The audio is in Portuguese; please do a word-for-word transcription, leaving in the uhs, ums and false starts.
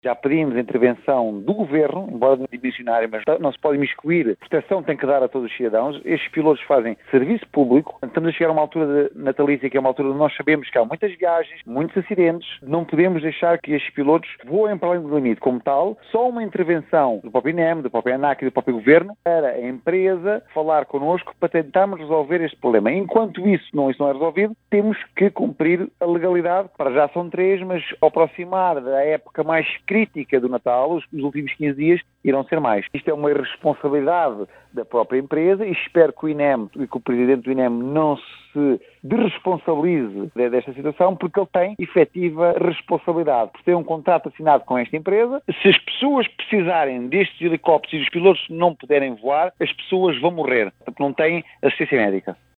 Já pedimos a intervenção do Governo, embora não dimensionária, mas não se pode imiscuir. Proteção tem que dar a todos os cidadãos. Estes pilotos fazem serviço público. Estamos a chegar a uma altura natalícia, que é uma altura onde nós sabemos que há muitas viagens, muitos acidentes. Não podemos deixar que estes pilotos voem para além do limite. Como tal, só uma intervenção do próprio I N E M, do próprio ANAC e do próprio Governo para a empresa falar connosco para tentarmos resolver este problema. Enquanto isso não, isso não é resolvido, temos que cumprir a legalidade. Para já são três, mas ao aproximar da época mais crítica do Natal, os, os últimos quinze dias irão ser mais. Isto é uma irresponsabilidade da própria empresa e espero que o I N E M e que o Presidente do I N E M não se desresponsabilize desta situação, porque ele tem efetiva responsabilidade por ter um contrato assinado com esta empresa. Se as pessoas precisarem destes helicópteros e os pilotos não puderem voar, as pessoas vão morrer, porque não têm assistência médica.